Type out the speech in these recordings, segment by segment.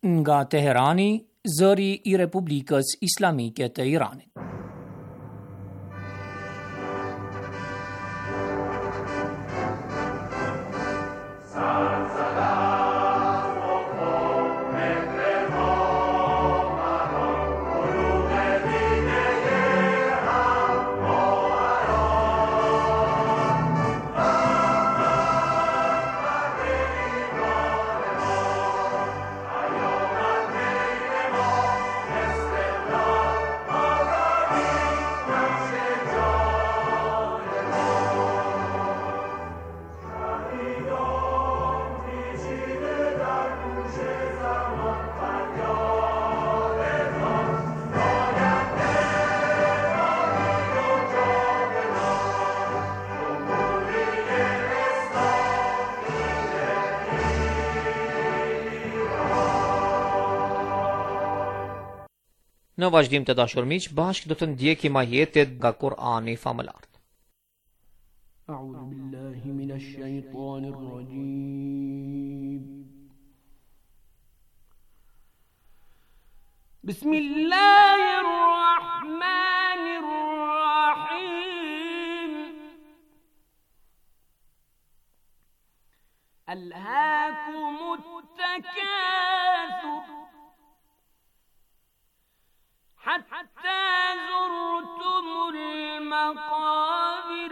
Nga Teherani, zëri I Republikës Islamike të Iranit. Në vazhdim të dashur miq, bashkë do të ndjekim ajetet nga Kur'ani famëlart. A'udhu billahi minash shaitanir rajim. Bismillahir rahmanir rahim. Alhaakumut takathur حتى زرتم المقابر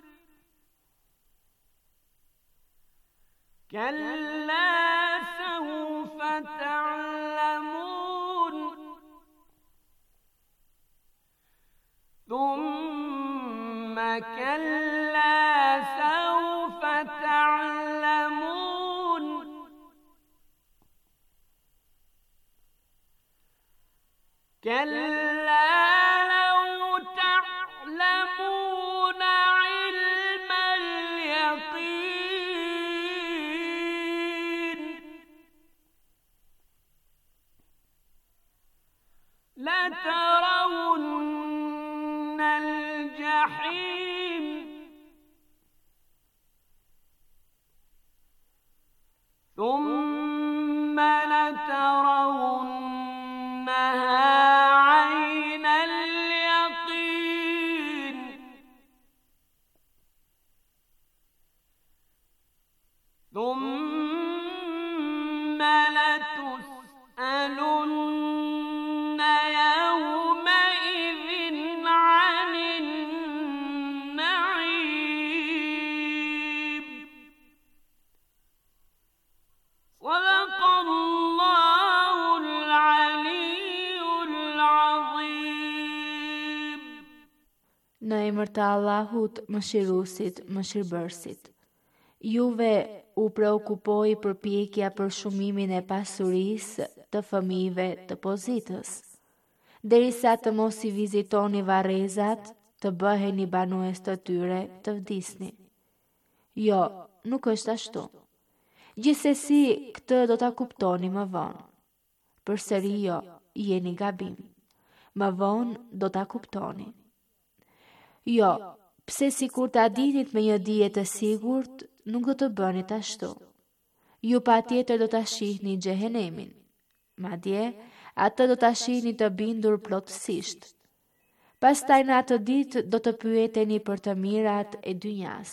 كلا سوف تعلمون ثم كلا سوف تعلمون كلا لو تعلمون علم اليقين لترون الجحيم ثم لترونها عين اليقين ثم لتسألن يومئذ عن النعيم صدق الله العلي العظيم. Në emër të Allahut, Mëshiruesit, Mëshirbërësit. Juve u preokupoi përpjekja për shumimin e pasurisë të fëmijëve të pozitës, derisa të mos I vizitoni varrezat, të bëheni banues të tyre të vdisni. Jo, nuk është ashtu. Gjithsesi, këtë do ta kuptoni më vonë. Përsëri jo, jeni gabim. Më vonë do ta kuptoni. Jo, pse sikur ta dinit me një dije të sigurt, nuk do të bënit ashtu. Ju patjetër do ta shihni xhehenemin. Madje, atë do ta shihni të bindur plotësisht. Pastaj në atë ditë do të pyeteni për të mirat e dynjas.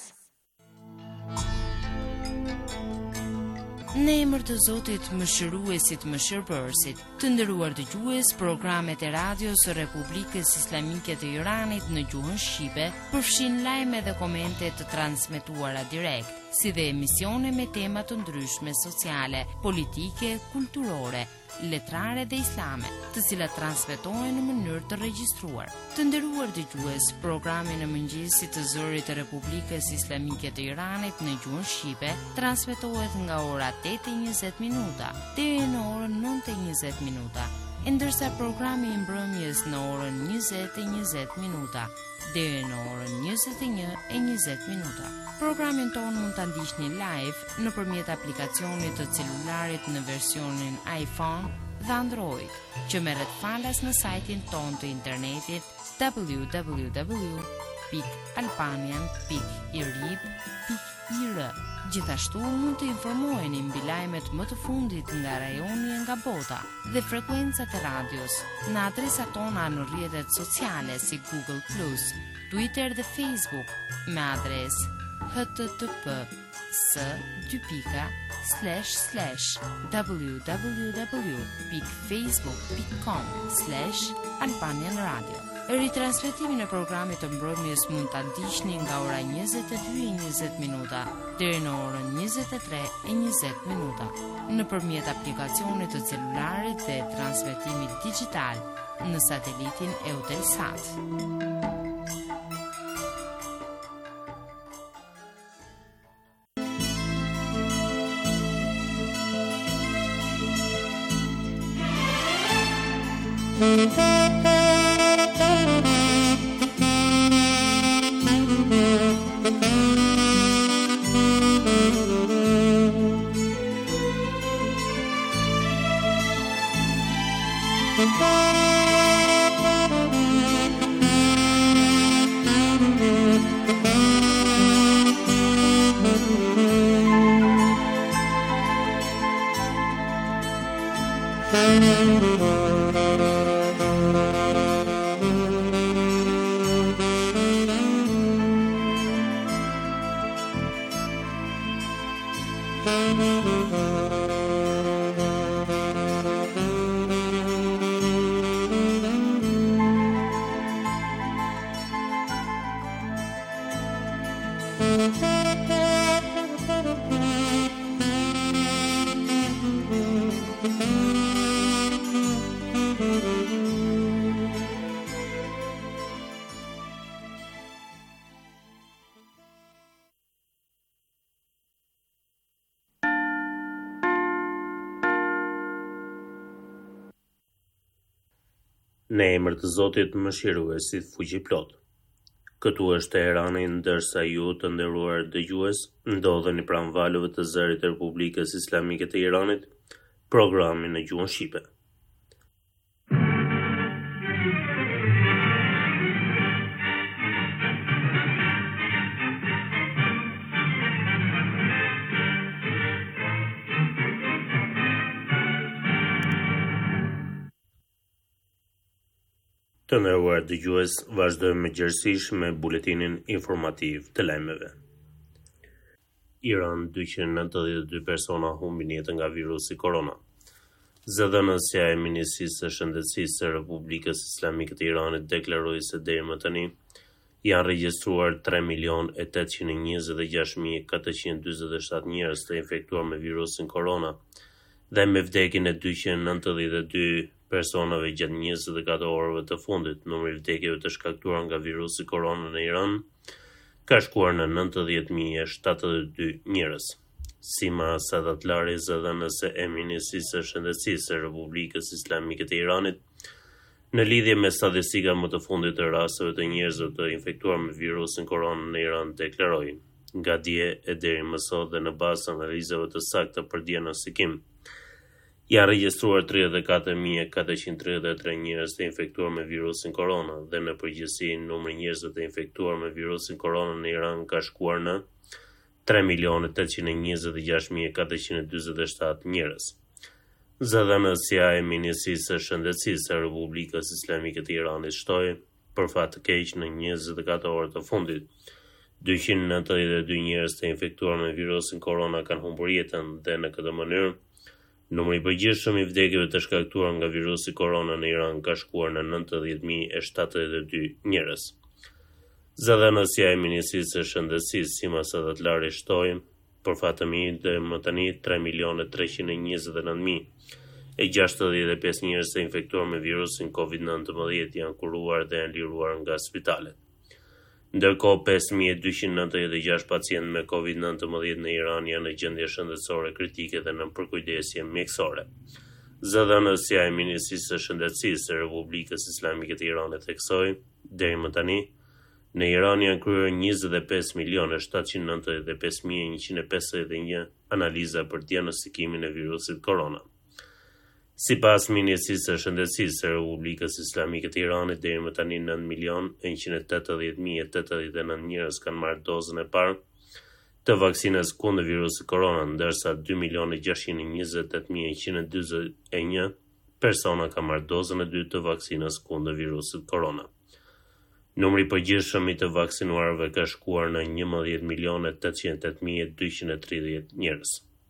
Në emër të Zotit, Mëshiruesit, Mëshirbërësit, të nderuar dëgjues, programet e radios së Republikës Islamike të Iranit në gjuhën shqipe përfshin lajme dhe komente të transmetuara direkt, si dhe emisione me tema të ndryshme sociale, politike, kulturore, letrare dhe islame, të cilat transmetohen në mënyrë të regjistruar. Të nderuar dëgjues, programi në mëngjesit të zërit të Republikës Islamike të Iranit në gjuhën shqipe transmetohet nga ora 8:20 minuta deri në orën 9:20 minuta, ndërsa programi I mbrëmjes në orën 20:20 minuta deri në orën 21:20 minuta. Programin tonë mund ta ndiqni live nëpërmjet aplikacionit të celularit në versionin iPhone dhe Android, që merret falas në sajtin tonë të internetit www.albanian.irib.ir. IR. Gjithashtu mund të informoheni mbi lajmet më të fundit nga rajoni e nga bota dhe frekuencat e radios në adresat tona në rrjetet sociale si Google+, Twitter dhe Facebook me adresë http://www.facebook.com/Albanian Radio. Ritransmetimin e programit të mbrëmjes mund ta ndiqni nga ora 22:20 deri në orën 23:20 nëpërmjet aplikacionit të celularit dhe transmetimit digital në satelitin Eutelsat. Në emër të Zotit Mëshiruesit Fuqiplot. Këtu është Teherani, ndërsa ju të nderuar dëgjues ndodheni pranë valëve të zërit të Republikës Islamike të Iranit, programi në gjuhën shqipe. Të nderuar dëgjues, vazhdojmë gjerësisht me buletinin informativ të lajmeve. Iran 292 persona humbin jetën nga virusi korona. Zëdhënësja e Ministrisë së Shëndetësisë së Republikës Islamike të Iranit deklaroi se deri më tani janë regjistruar 3.826.447 njerëz të infektuar me virusin korona dhe me vdekjen e 292 personave gjatë 24 orëve të fundit. Numri i vdekjeve të shkaktuar nga virusi korona në Iran ka shkuar në 90.072 njerëz. Sima Sadatlari, zëdhënëse e Ministrisë së Shëndetësisë së Republikës Islamike të Iranit, në lidhje me statistika më të fundit të rasteve të njerëzve të infektuar me virusin korona në Iran, deklaroi: nga dje e deri më sot dhe në bazë të analizave të sakta për diagnostikim, janë regjistruar 34.433 njerëz të infektuar me virusin korona dhe në përgjithësi numri i njerëzve të infektuar me virusin korona në Iran ka shkuar në 3.826.447 njerëz. Zëdhënësja e Ministrisë së Shëndetësisë së Republikës Islamike të Iranit shtoi, për fat të keq, në 24 orë të fundit, 292 njerëz të infektuar me virusin korona kanë humbur jetën dhe në këtë mënyrë numri i përgjithshëm i vdekjeve të shkaktuar nga virusi korona në Iran ka shkuar në 90.072 njerëz. Zëdhënësja e Ministrisë së Shëndetësisë Sima Sadatlari shtoi, për fat të mirë, dhe më tani 3.329.065 njerëz të infektuar me virusin COVID-19 janë kuruar dhe janë liruar nga spitalet. Ndërkohë, 5.296 pacientë me COVID-19 në Iran janë në gjendje shëndetësore kritike dhe në përkujdesje mjekësore. Zëdhënësja e Ministrisë së Shëndetësisë së Republikës Islamike të Iranit theksoi, deri më tani, në Iran janë kryer 25.795.151 analiza për diagnostikimin e virusit korona. Sipas Ministrisë së Shëndetësisë së Republikës Islamike të Iranit, deri më tani 9.180.089 njerëz kanë marrë dozën e parë të vaksinës kundër virusit korona, ndërsa 2.628.141 persona ka marrë dozën e dytë të vaksinës kundër virusit korona. Numri i përgjithshëm i të vaksinuarve ka shkuar në 11.808.230 njerëz.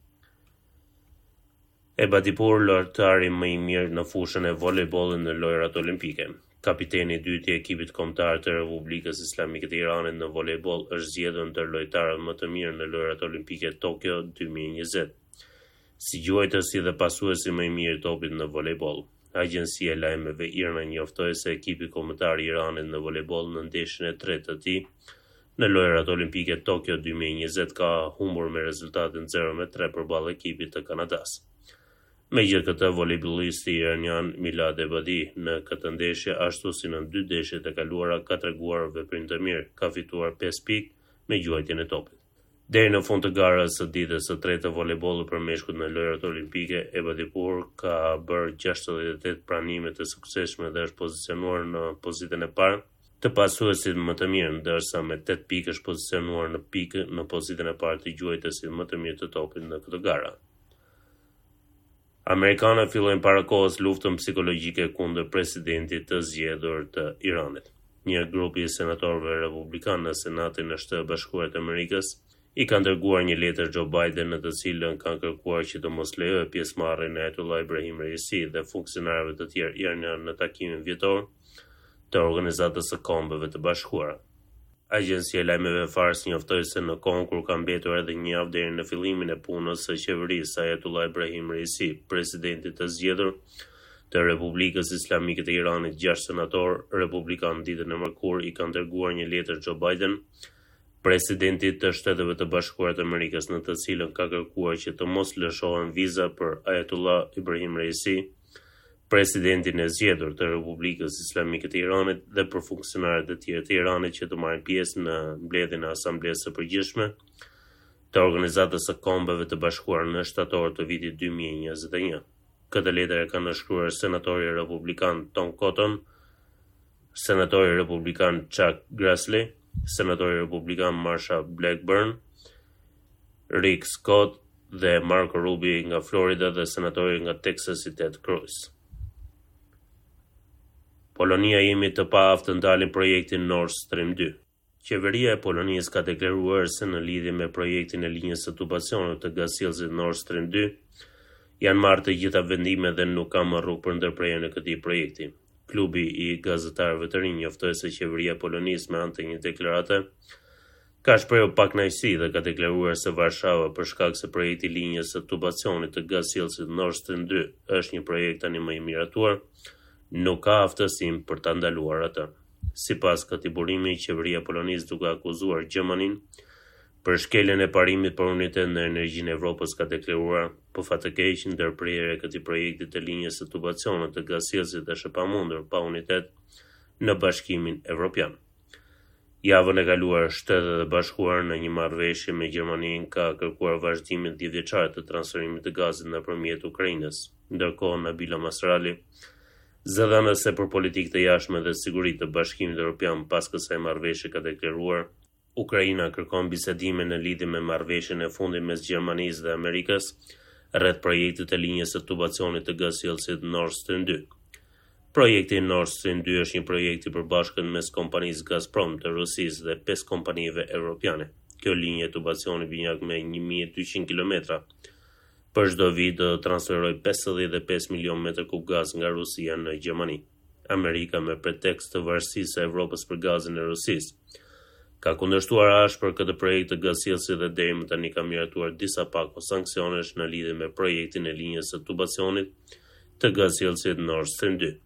Ebadipur, lojtari më i mirë në fushën e volejbollit në lojrat olimpike. Kapiteni i dytë i ekipit kombëtar të Republikës Islamike të Iranit në volejboll është zgjedhur ndër lojtarët më të mirë në lojrat olimpike Tokyo 2020, si gjuajtësi dhe pasuesi më i mirë i topit në volejboll. Agjencia e lajmeve IRNA njoftoi se ekipi kombëtar i Iranit në volejboll në ndeshjen e tretë të tij në lojrat olimpike Tokyo 2020 ka humbur me rezultatin 0-3 përballë ekipit të Kanadas. Megjithatë, volejbollisti iranian Milad Ebadi në këtë ndeshje, ashtu si në 2 ndeshjet e kaluara, ka treguar veprim të mirë, ka fituar 5 pikë me gjuajtjen e topit. Deri në fund të garës së ditës së tretë të volejbollit për meshkujt në lojrat olimpike, Ebadipur ka bërë 68 pranime të suksesshme dhe është pozicionuar në pozitën e parë të pasuesit më të mirë, ndërsa me 8 pikë është pozicionuar në pozitën e parë të gjuajtësit më të mirë të topit në këtë garë. Amerikanët fillojnë para kohës luftën psikologjike kundër presidentit të zgjedhur të Iranit. Një grup i senatorëve republikanë në Senatin e Shtetit Bashkuar të Amerikës i ka dërguar një letër Joe Biden në të cilën kanë kërkuar që të mos lejojë pjesëmarrjen e Ayatollah Ibrahim Raisi dhe funksionarëve të tjerë iranianë në takimin vjetor të Organizatës së Kombeve të Bashkuara. Agjencia e lajmeve Fars njoftoi se në kohën kur ka mbetur edhe një javë deri në fillimin e punës së qeverisë Ayatollah Ibrahim Raisi, presidenti të zgjedhur të Republikës Islamike të Iranit, 6 senatorë republikanë ditën e mërkurë i kanë dërguar një letër Joe Biden, presidentit të Shteteve të Bashkuara të Amerikës, në të cilën ka kërkuar që të mos lëshohen viza për Ayatollah Ibrahim Raisi, presidentin e zgjedhur të Republikës Islamike të Iranit dhe për funksionarët e tjerë të Iranit që të marrin pjesë në mbledhjen e Asamblesë së Përgjithshme të Organizatës së Kombeve të Bashkuara në shtator të vitit 2021. Këtë letër e kanë shkruar senatori republikan Tom Cotton, senatori republikan Chuck Grassley, senatori republikan Marsha Blackburn, Rick Scott dhe Marco Rubio nga Florida dhe senatori nga Texas Ted Cruz. Polonia jemi të paaftë të ndalin projektin Nord Stream 2. Qeveria e Polonisë ka deklaruar se në lidhje me projektin e linjës së tubacionit të gasjellësit Nord Stream 2 janë marrë të gjitha vendimet dhe nuk ka më rrugë për ndërprerjen e këtij projekti. Klubi i gazetarëve të rinj njoftoi se qeveria e Polonisë me anë të një deklarate ka shprehur pakënaqësi dhe ka deklaruar se Varshava, për shkak se projekti i linjës së tubacionit të gasjellësit Nord Stream 2 është një projekt tani më i miratuar, nuk ka aftësim për ta ndaluar atë. Sipas këtij burimi, qeveria e Polonisë duke akuzuar Gjermaninë për shkeljen e parimit për unitet në energjinë e Evropës ka deklaruar pofatëkeq ndërprerja e këtij projekti të linjës së tubacionit të gasjellësit është e pamundur pa unitet në Bashkimin Evropian. Javën e kaluar, Shtetet e Bashkuara në një marrëveshje me Gjermaninë ka kërkuar vazhdimin 10 vjeçar të transferimit të gazit nëpërmjet Ukrainës. Ndërkohë, Nabila Masrali, zëdhënëse për politikë të jashtme dhe siguri të Bashkimit Evropian pas kësaj marrëveshje, ka deklaruar Ukraina kërkon bisedime në lidhje me marrëveshjen e fundit mes Gjermanisë dhe Amerikës rreth projektit të linjës së tubacionit të gasjellësit Nord Stream 2. Projekti Nord Stream 2 është një projekt i përbashkët mes kompanisë Gazprom të Rusisë dhe 5 kompanive evropiane. Kjo linjë tubacioni binjak me 1200 kilometra për çdo vit do të transferojë 55 milion metër kub gaz nga Rusia në Gjermani. Amerika, me pretekst të varësisë së Evropës për gazin e Rusisë, ka kundërshtuar ashpër këtë projekt të gasjellësit dhe deri më tani ka miratuar disa pako sanksionesh në lidhje me projektin e linjës së tubacionit të gasjellësit Nord Stream 2.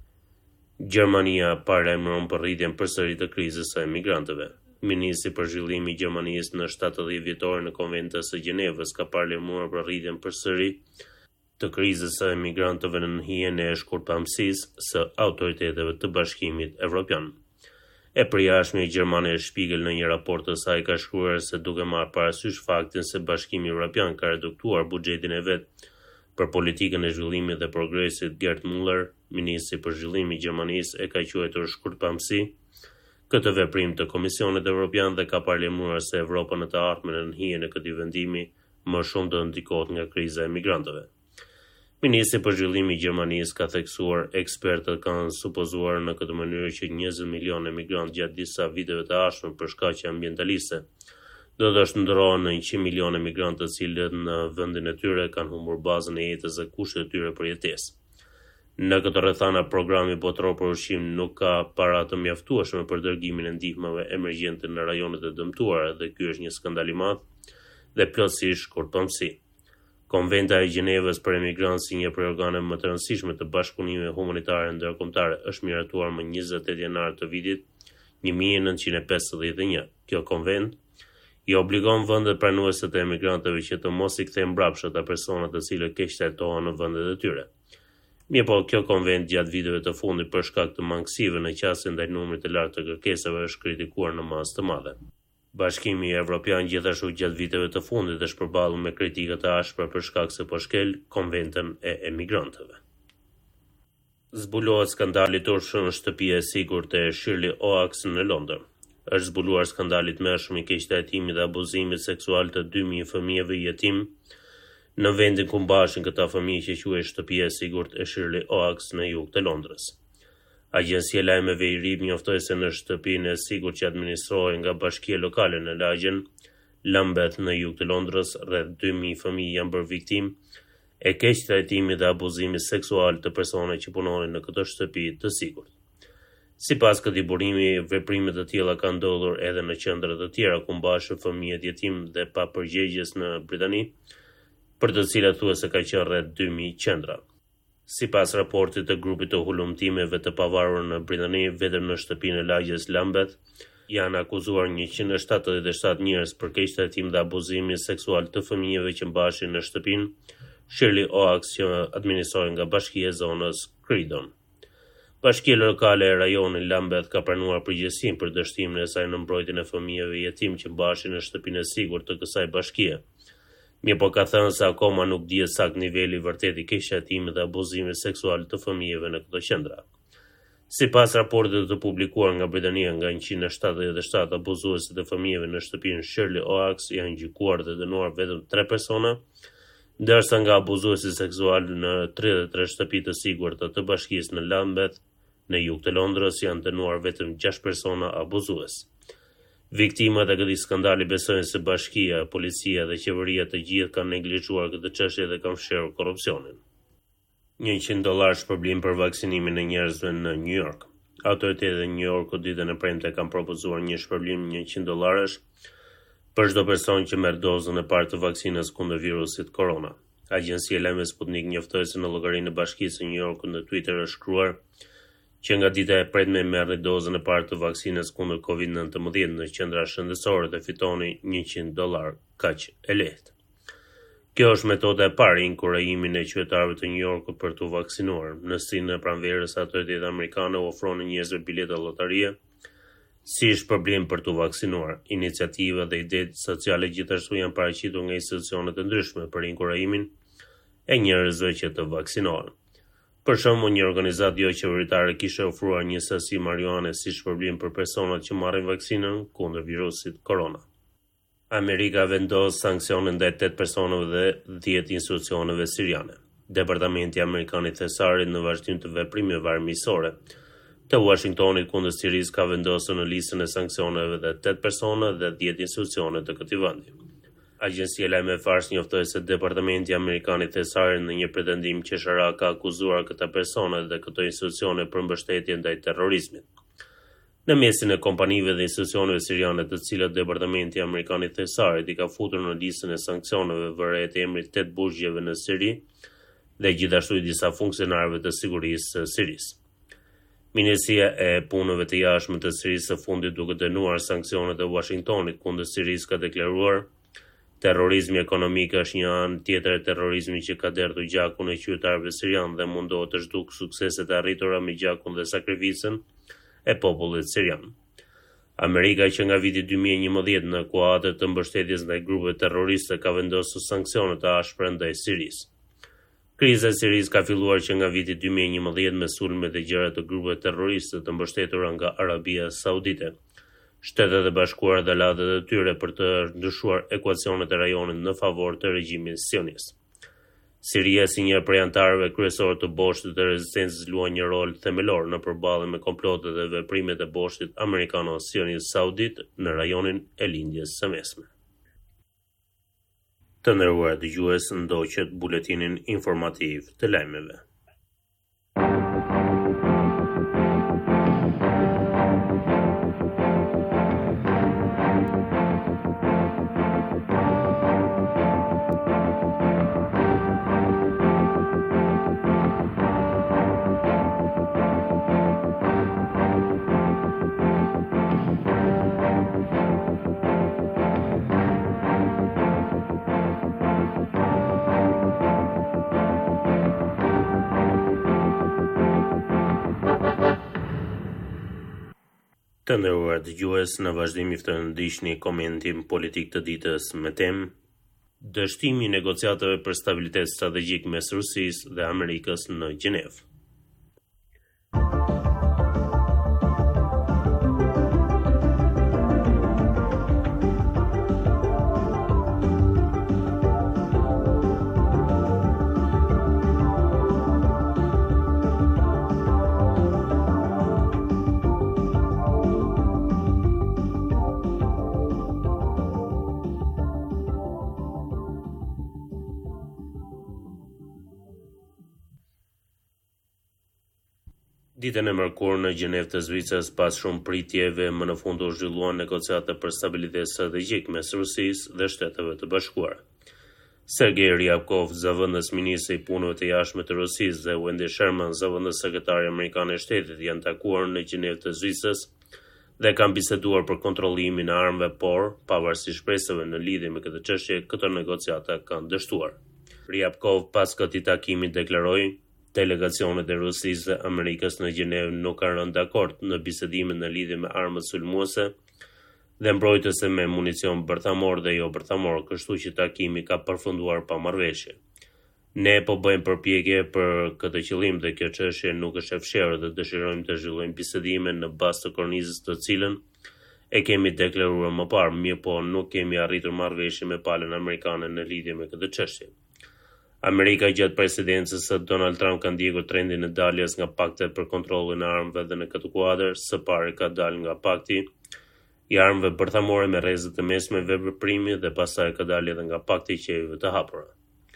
Gjermania paralajmëron për rritjen përsëri të krizës së emigrantëve. Ministri për zhvillimin e Gjermanisë në 17 vjetor në Konventin së Gjenevës ka paralajmëruar për rritjen përsëri të krizës së emigrantëve në hijen e shkurtpamësisë së autoriteteve të Bashkimit Evropian. E përjashme gjermane Spiegel në një raport të saj ka shkruar se duke marrë parasysh faktin se Bashkimi Evropian ka reduktuar buxhetin e vet për politikën e zhvillimit dhe progresit, Gerd Müller, ministri për zhvillimin e Gjermanisë, e ka quajtur shkurtpamësi këtë veprim të Komisionit Evropian dhe ka parlemruar se Evropa në të ardhmen në hijen e këtij vendimi më shumë do ndikohet nga kriza e migrantëve. Ministri për zhvillim i Gjermanisë ka theksuar ekspertët kanë supozuar në këtë mënyrë që 20 milionë emigrantë gjatë disa viteve të ardhshme për shkaqe ambientaliste do të shndërrohen në 100 milionë emigrantë të cilët në vendin e tyre kanë humbur bazën e jetës dhe kushtet e tyre për jetesë. Në këtë rrethana programi botëror për ushqim nuk ka para të mjaftueshme për dërgimin e ndihmave emergjente në rajonet e dëmtuara dhe ky është një skandal i madh dhe plotësisht kurtpamësi. Konventa e Gjenevës për emigrantë si një prej organeve më të rëndësishme të bashkëpunimeve humanitare ndërkombëtare është miratuar më 28 janar të vitit 1951. Kjo konvent i obligon vendet pranuese të emigrantëve që të mos i kthejnë mbrapsht ata persona të cilët keq trajtohen në vendet e tyre. Mirëpo kjo konvent gjatë viteve të fundit për shkak të mangësive në qasje ndaj numrit të lartë të kërkesave është kritikuar në masë të madhe. Bashkimi Evropian gjithashtu gjatë viteve të fundit është përballur me kritika të ashpra për shkak se po shkel konventën e emigrantëve. Zbulohet skandali turshëm në shtëpia e sigurt e Shirley Oaks në Londër. Është zbuluar skandali i mëshëm i keqtrajtimit dhe abuzimit seksual të 2000 fëmijëve jetim në vendin ku mbashin këta fëmijë që quhet shtëpia e sigurt e Shirley Oaks në jug të Londrës. Agjencia e lajmeve i RIB njoftoi se në shtëpinë e sigurt që administrohej nga bashkia lokale në lagjen Lambeth në jug të Londrës, rreth 2000 fëmijë janë bërë viktimë e keqtrajtimit dhe abuzimit seksual të personave që punonin në këtë shtëpi të sigurt. Sipas këtij burimi, veprime të tilla kanë ndodhur edhe në qendra të tjera ku mbashin fëmijët jetim dhe pa përgjegjës në Britani, për të cilat thuhet se ka qenë rreth 2000 qendra. Sipas raportit të grupit të hulumtimeve të pavarur në Britani, vetëm në shtëpinë e lagjes Lambeth janë akuzuar 177 njerëz për keqtrajtim dhe abuzimin seksual të fëmijëve që mbashin në shtëpinë Shirley Oaks që administrohej nga bashkia e zonës Croydon. Bashkia lokale e rajonit Lambeth ka pranuar përgjegjësinë për dështimin e saj në mbrojtjen e fëmijëve jetim që mbashin në shtëpinë e sigurt të kësaj bashkie. Mirëpo ka thënë se akoma nuk dihet sakt niveli i vërtetë i keqtrajtimit dhe abuzimit seksual të fëmijëve në këto qendra. Sipas raportit të publikuar nga Britania, nga 177 abuzuesit të fëmijëve në shtëpinë Shirley Oaks janë gjykuar dhe dënuar vetëm 3 persona, ndërsa nga abuzuesi seksual në 33 shtëpi të sigurta të bashkisë në Lambeth, në jug të Londrës, janë dënuar vetëm 6 persona abuzues. Viktimat e këtij skandali besojnë se bashkia, policia dhe qeveria të gjithë kanë neglizhuar këtë çështje dhe kanë fshirë korrupsionin. $100 shpërblim për vaksinimin e njerëzve në New York. Autoritetet e New Yorkut ditën e premte kanë propozuar një shpërblim $100 për çdo person që merr dozën e parë të vaksinës kundër virusit korona. Agjencia e lajmeve Sputnik njoftoi se në llogarinë e bashkisë së New Yorkut në Twitter është shkruar që nga dita e premte merrni dozën e parë të vaksinës kundër COVID-19 në qendra shëndetësore dhe fitoni $100, kaq e lehtë. Kjo është metoda e parë i inkurajimin e qytetarëve të New Yorkut për të vaksinuar. Në sinë e pranverës, autoritetet amerikane ofronin njerëzve bileta llotarie si shpërblim për të vaksinuar. Iniciativa dhe idetë sociale gjithashtu janë paraqitur nga institucionet e ndryshme për inkurajimin e njerëzve që të vaksinohen. Për shembull, një organizatë jo qeveritare kishte ofruar një sasi marijuane si shpërblim për personat që marrin vaksinën kundër virusit korona. Amerika vendos sanksione ndaj 8 personave dhe 10 institucioneve siriane. Departamenti amerikan i Thesarit në vazhdim të veprimeve armiqësore të Washingtonit kundër Sirisë ka vendosur në listën e sanksioneve dhe 8 persona dhe 10 institucione të këtij vendi. Agjencia e lajmeve Fars njoftoi se Departamenti amerikan i Thesarit në një pretendim qesharak ka akuzuar këta persona dhe këto institucione për mbështetje ndaj terrorizmit. Në mesin e kompanive dhe institucioneve siriane të cilat Departamenti amerikan i Thesarit i ka futur në listën e sanksioneve vëret e emrit 8 burgjeve në Siri dhe gjithashtu i disa funksionarëve të sigurisë së Sirisë. Ministria e punëve të jashtme të Sirisë së fundit duke dënuar sanksionet e Washingtonit kundër Sirisë ka deklaruar terrorizmi ekonomik është një anë tjetër e terrorizmit që ka derdhur gjakun e qytetarëve sirian dhe mundohet të zhduk sukseset e arritura me gjakun dhe sakrificën e popullit sirian. Amerika që nga viti 2011 në kuadër të mbështetjes ndaj grupeve terroriste ka vendosur sanksione të ashpra ndaj Sirisë. Kriza e Sirisë ka filluar që nga viti 2011 me sulmet e gjëra të grupeve terroriste të mbështetura nga Arabia Saudite. Shtetet e Bashkuara dhe aleatat e tyre për të ndryshuar ekuacionet e rajonit në favor të regjimit sionist. Siria si një prej anëtarëve kryesorë të boshtit të rezistencës luan një rol themelor në përballje me komplotet dhe veprimet e boshtit amerikano-sionist saudit në rajonin e lindjes së mesme. Të nderuar dëgjues, ndoqët buletinin informativ të lajmeve. Të nderuar dëgjues, në vazhdim i ftoj ndiqni komentin politik të ditës me temë dështimi i negociatave për stabilitet strategjik mes Rusisë dhe Amerikës në Gjenevë. Ditën e mërkurë në Gjenevë të Zvicrës, pas shumë pritjeve, më në fund u zhvilluan negociate për stabilitet strategjik mes Rusisë dhe Shteteve të Bashkuara. Sergej Ryabkov, zëvendës ministri i punëve të jashtme të Rusisë, dhe Wendy Sherman, zëvendës sekretari amerikan e shtetit, janë takuar në Gjenevë të Zvicrës dhe kanë biseduar për kontrollimin e armëve, por, pavarësisht shpresave në lidhje me këtë çështje, këto negociata kanë dështuar. Ryabkov pas këtij takimi deklaroi: delegacionet e Rusisë dhe Amerikës në Gjenevë nuk kanë rënë dakord në bisedimet në lidhje me armët sulmuese dhe mbrojtëse me municion bërthamor dhe jo bërthamor, kështu që takimi ka përfunduar pa marrëveshje. Ne po bëjmë përpjekje për këtë qëllim dhe kjo çështje nuk është e fshehur dhe dëshirojmë të zhvillojmë bisedime në bazë të kornizës të cilën e kemi deklaruar më parë, mirë po nuk kemi arritur marrëveshje me palën amerikane në lidhje me këtë çështje. Amerika gjatë presidencës së Donald Trump ka ndjekur trendin e daljes nga paktet për kontrollin e armëve dhe në këtë kuadër së pari ka dalë nga pakti i armëve bërthamore me rrezet të mesme veprimi dhe pastaj ka dalë edhe nga pakti i qevive të hapura.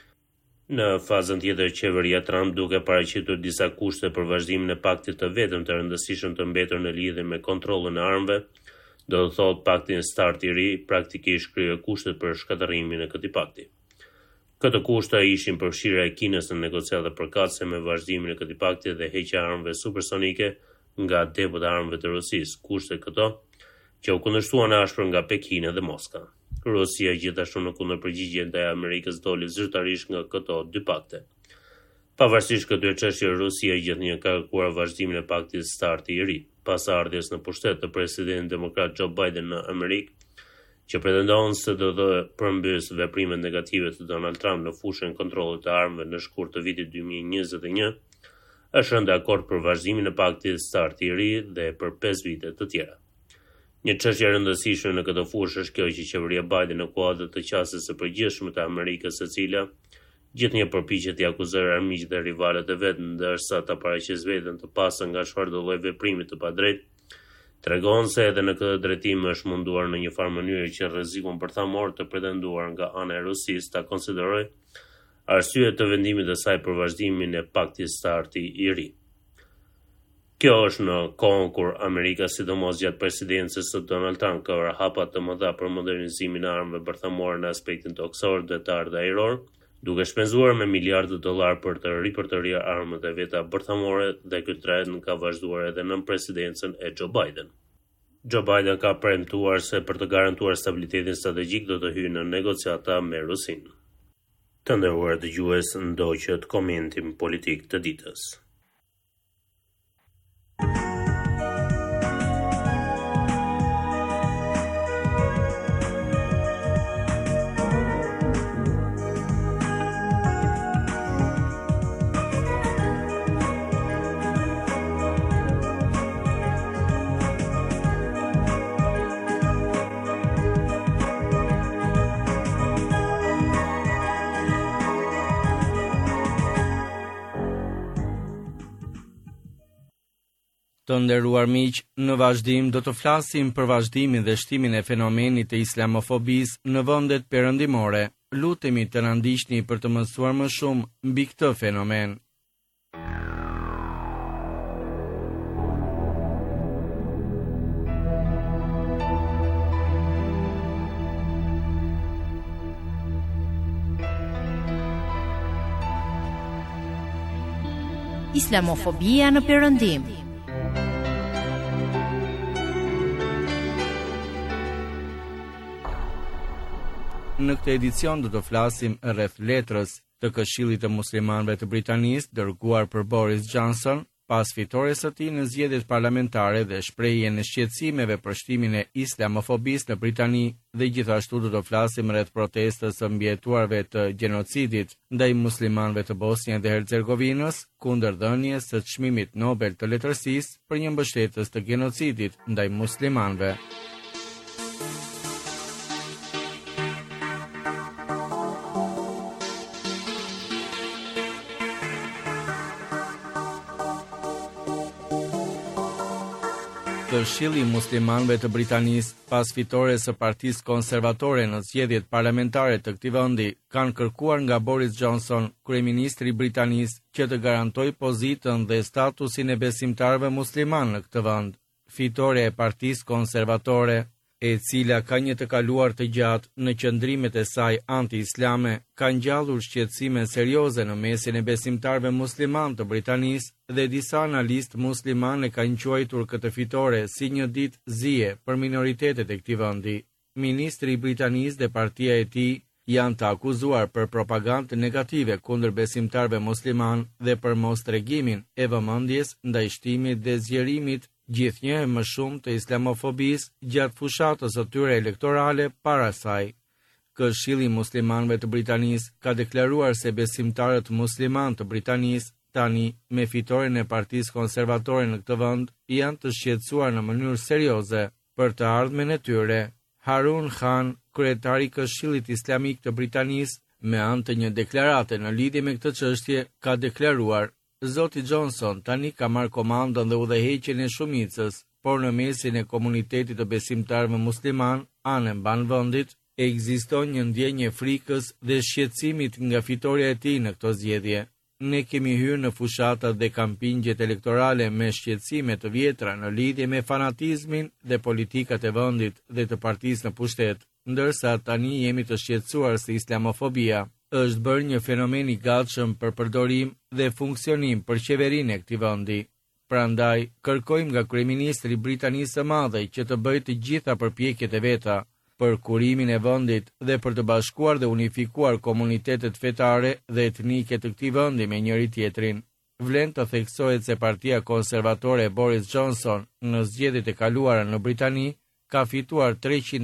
Në fazën tjetër, qeveria Trump duke paraqitur disa kushte për vazhdimin e paktit të vetëm të rëndësishëm të mbetur në lidhje me kontrollin e armëve, do të thotë paktin START i ri praktikisht krye kushtet për shkatërrimin e këtij pakti. Këto kushte ishin përfshirja e Kinës në negociata përkatëse me vazhdimin e këtij pakti dhe heqja e armëve supersonike nga depot e armëve të Rusisë, kushte këto që u kundërshtuan ashpër nga Pekini dhe Moska. Rusia gjithashtu në kundërpërgjigje ndaj Amerikës doli zyrtarisht nga këto dy pakte. Pavarësisht këtyre çështjeve, Rusia gjithnjë ka kërkuar vazhdimin e paktit START i ri, pas ardhjes në pushtet të presidentit demokrat Joe Biden në Amerikë, që pretendon se do të përmbys veprimet negative të Donald Trump në fushën e kontrollit të armëve në shkurt të vitit 2021, është rënë dakord për vazhdimin e paktit START i ri dhe për 5 vite të tjera. Një çështje e rëndësishme në këtë fushë është kjo që qeveria Biden në kuadër të qasjes së përgjithshme të Amerikës, e cila gjithnjë përpiqet të akuzojë armiqtë dhe rivalët e vet, ndërsa ta paraqes veten të pasur nga çfarëdo lloj veprimi të padrejtë, tregon se edhe në këtë drejtim është munduar në një farë mënyrë që rrezikun bërthamor të pretenduar nga ana e Rusisë ta konsiderojë arsye të vendimit të saj për vazhdimin e paktit START i ri. Kjo është në kohën kur Amerika, sidomos gjatë presidencës së Donald Trump, ka marrë hapa të mëdha për modernizimin e armëve bërthamore në aspektin toksor, detar dhe ajror, duke shpenzuar me miliardë dollar për të ripërtëruar armët e veta bërthamore, dhe ky trend ka vazhduar edhe në presidencën e Joe Biden. Joe Biden ka premtuar se për të garantuar stabilitetin strategjik do të hyjë në negociata me Rusinë. Të nderuar dëgjues, ndoqët komentin politik të ditës. Të nderuar miq, në vazhdim do të flasim për vazhdimin dhe shtimin e fenomenit të islamofobisë në vendet perëndimore. Lutemi të na ndiqni për të mësuar më shumë mbi këtë fenomen. Islamofobia në perëndim. Në këtë edicion do të flasim rreth letrës të Këshillit të Muslimanëve të Britanisë dërguar për Boris Johnson pas fitores së tij në zgjedhjet parlamentare dhe shprehjen e shqetësimeve për shtimin e islamofobisë në Britani, dhe gjithashtu do të flasim rreth protestës së mbijetuarve të gjenocidit ndaj muslimanëve të Bosnjës dhe Hercegovinës kundër dhënies së çmimit Nobel të letërsisë për një mbështetës të gjenocidit ndaj muslimanëve. Këshilli i Muslimanëve të Britanisë pas fitores së Partisë Konservatore në zgjedhjet parlamentare të këtij vendi kanë kërkuar nga Boris Johnson, kryeministri i Britanisë, që të garantojë pozitën dhe statusin e besimtarëve musliman në këtë vend. Fitoria e Partisë Konservatore, e cila ka një të kaluar të gjatë në qëndrimet e saj anti-islame, ka ngjallur shqetësime serioze në mesin e besimtarëve musliman të Britanisë, dhe disa analistë muslimanë kanë quajtur këtë fitore si një ditë zije për minoritetet e këtij vendi. Ministri i Britanisë dhe partia e tij janë të akuzuar për propagandë negative kundër besimtarëve musliman dhe për mostregimin e vëmendjes ndaj shtimit dhe zgjerimit gjithnjë e më shumë të islamofobisë gjatë fushatës së tyre elektorale para saj. Këshilli i Muslimanëve të Britanisë ka deklaruar se besimtarët musliman të Britanisë tani, me fitoren e Partisë Konservatore në këtë vend, janë të shqetësuar në mënyrë serioze për të ardhmen e tyre. Harun Khan, kryetari i Këshillit Islamik të Britanisë, me anë të një deklarate në lidhje me këtë çështje, ka deklaruar: Zoti Johnson tani ka marrë komandën dhe udhëheqjen e shumicës, por në mesin e komunitetit të besimtarëve musliman, anë mban vendit, ekziston një ndjenjë frikës dhe shqetësimit nga fitoria e tij në këto zgjedhje. Ne kemi hyrë në fushatat dhe kampingjet elektorale me shqetësime të vjetra në lidhje me fanatizmin dhe politikat e vendit dhe të partisë në pushtet, ndërsa tani jemi të shqetësuar se islamofobia është bërë një fenomen i gatshëm për përdorim dhe funksionim për qeverinë e këtij vendi. Prandaj, kërkojmë nga kryeministri i Britanisë së Madhe që të bëjë të gjitha përpjekjet e veta për kurimin e vendit dhe për të bashkuar dhe unifikuar komunitetet fetare dhe etnike të këtij vendi me njëri tjetrin. Vlen të theksohet se Partia Konservatore e Boris Johnson në zgjedhjet e kaluara në Britani ka fituar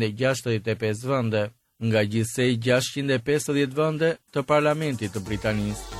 365 vende nga gjithsej 650 vende të parlamentit të Britanisë.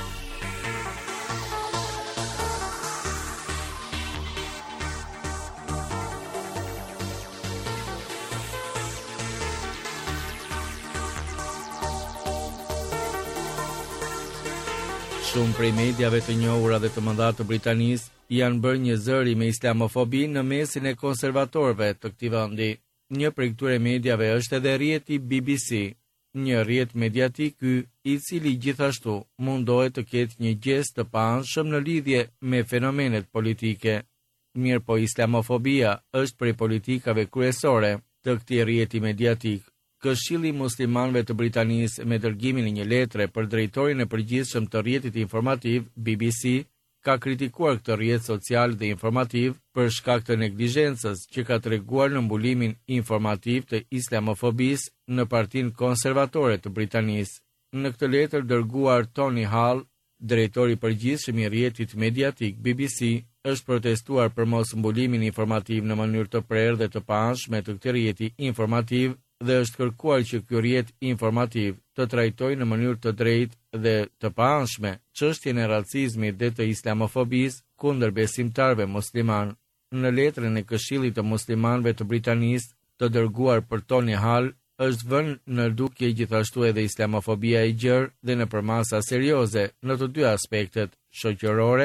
Shumë prej mediave të njohura dhe të mëdha të Britanisë janë bërë një zëri me islamofobinë në mesin e konservatorëve të këtij vendi. Një prej këtyre mediave është edhe rrjeti BBC, një rrjet mediatik ky i cili gjithashtu mundohet të ketë një gest të paanshëm në lidhje me fenomenet politike. Mirë po, islamofobia është prej politikave kryesore të këtij rrjeti mediatik. Këshilli i Muslimanëve të Britanisë, me dërgimin e një letre për drejtorin e përgjithshëm të rrjetit informativ BBC, ka kritikuar këtë rrjet social dhe informativ për shkak të neglizhencës që ka treguar në mbulimin informativ të islamofobisë në Partinë Konservatore të Britanisë. Në këtë letër dërguar, Tony Hall, drejtori i përgjithshëm i rrjetit mediatik BBC, është protestuar për mos mbulimin informativ në mënyrë të prerë dhe të paanshme të këtij rrjeti informativ dhe është kërkuar që ky rrjet informativ të trajtojë në mënyrë të drejtë dhe të paanshme çështjen e racizmit dhe të islamofobisë kundër besimtarëve musliman. Në letrën e Këshillit të Muslimanëve të Britanisë, të dërguar për Tony Hall, është vënë në dukje gjithashtu edhe islamofobia e gjerë dhe në përmasa serioze në të dy aspektet, shoqërore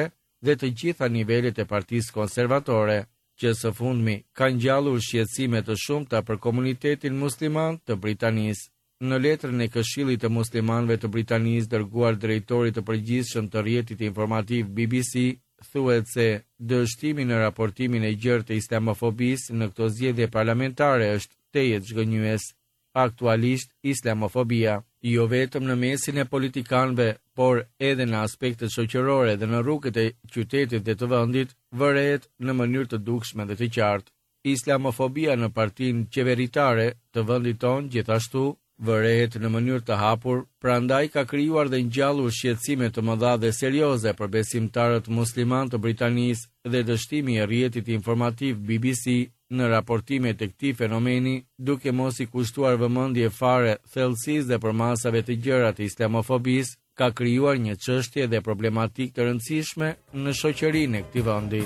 dhe të gjitha nivelet e Partisë Konservatore, që së fundmi kanë ngjallur shqetësime të shumta për komunitetin musliman të Britanisë. Në letrën e Këshillit të Muslimanëve të Britanisë dërguar drejtorit të përgjithshëm të rrjetit informativ BBC, thuhet se dështimi në raportimin e gjerë të islamofobisë në këto zgjedhje parlamentare është tejet zhgënjyes. Aktualisht, islamofobia, jo vetëm në mesin e politikanëve, por edhe në aspektet shoqërore dhe në rrugët e qytetit dhe të vendit, vërehet në mënyrë të dukshme dhe të qartë. Islamofobia në partinë qeveritare të vendit tonë gjithashtu vërehet në mënyrë të hapur, prandaj ka krijuar dhe ngjallur shqetësime të mëdha dhe serioze për besimtarët musliman të Britanisë dhe dështimi i rrjetit informativ BBC në raportimet e këtij fenomeni, duke mos i kushtuar vëmendje fare thellësisë dhe përmasave të gjëra të islamofobisë, ka krijuar një çështje dhe problematikë të rëndësishme në shoqërinë e këtij vendi.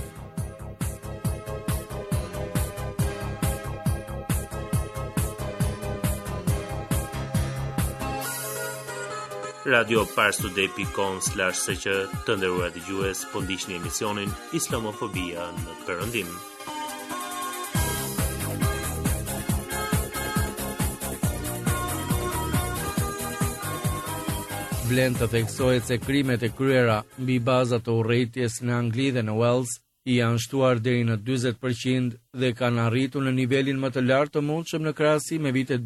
Radio parstoday.com/sq të nderuar dëgjues, po ndiqni emisionin Islamofobia në Perëndim. Vlen të theksohet se krimet e kryera mbi baza të urrëties në Angli dhe në Wales janë shtuar deri në 40% dhe kanë arritur në nivelin më të lartë të mundshëm në krahasim me vitet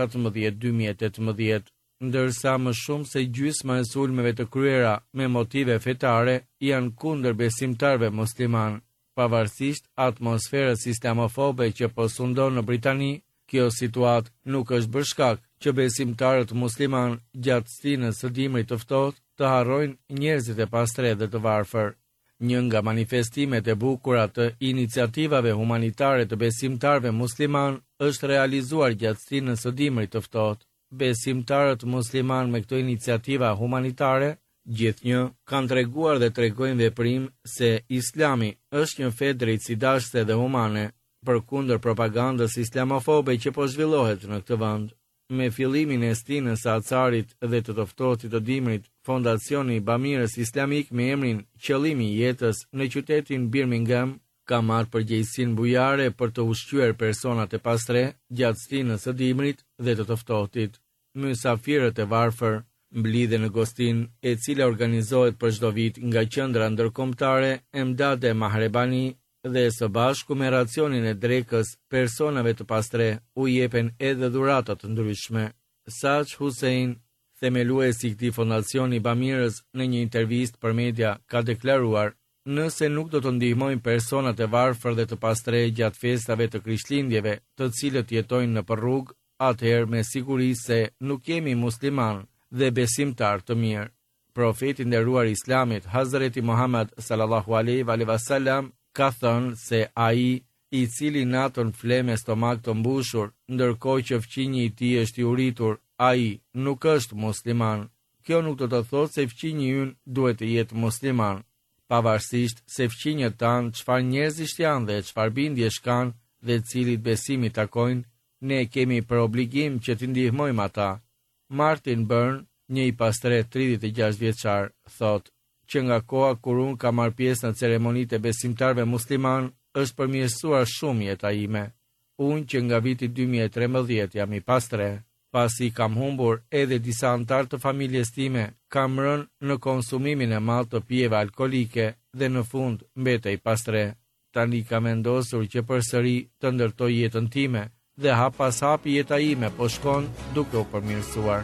2017-2018, ndërsa më shumë se gjysma e sulmeve të kryera me motive fetare janë kundër besimtarëve musliman. Pavarësisht atmosferës islamofobe që po sundon në Britani, kjo situatë nuk është bërë shkak që besimtarët musliman gjatë stinës së dimrit të ftohtë të harrojnë njerëzit e pastre dhe të varfër. Një nga manifestimet e bukura të iniciativave humanitare të besimtarëve musliman është realizuar gjatë stinës së dimrit të ftohtë. Besimtarët musliman me këto iniciativa humanitare gjithnjë kanë treguar dhe tregojnë veprim se Islami është një fe drejtësidashëse dhe humane, përkundër propagandës islamofobe që po zhvillohet në këtë vend. Me fillimin e stinës së acarit dhe të ftohtit të dimrit, Fondacioni i Bamirës Islamik me emrin Qëllimi i jetës në qytetin Birmingham ka marrë përgjegjësinë bujare për të ushqyer personat e pastre gjatë stinës së dimrit dhe të ftohtit. Mysafirët e varfër mblidhen në gostin, e cila organizohet për çdo vit nga qendra ndërkombëtare Emdad e Mahrebani, dhe së bashku me racionin e drekës personave të pastre u jepen edhe dhuratat të ndryshme. Sach Hussein, themeluesi i këtij fondacioni Bamirës, në një intervistë për media ka deklaruar: "Nëse nuk do të ndihmojmë personat e varfër dhe të pastre gjatë festave të Krishtlindjeve, të cilët jetojnë në rrugë, atëherë me siguri se nuk jemi musliman dhe besimtar të mirë." Profeti i nderuar i Islamit, Hazreti Muhammad sallallahu alaihi wasallam, ka thënë se ai, i cili natën fle me stomak të mbushur, ndërkohë që fqinji i tij është i uritur, ai nuk është musliman. Kjo nuk do të thotë se fqinji ynë duhet të jetë musliman. Pavarësisht se fqinjët tanë çfarë njerëzish janë dhe çfarë bindjesh kanë dhe cilit besimi takojnë, ne kemi për obligim që t'i ndihmojmë ata. Martin Byrne, një i pastre 36 vjeçar, thotë që nga koha kur unë ka marrë pjesë në ceremonitë e besimtarëve musliman, është përmirësuar shumë jeta ime. Unë që nga viti 2013 jam i pastre, pasi kam humbur edhe disa antar të familjes time, kam rënë në konsumimin e madh të pijeve alkolike dhe në fund mbetej pastre. Tani kam vendosur që përsëri të ndërtoj jetën time dhe hap pas hapi jeta ime po shkon duke u përmirësuar.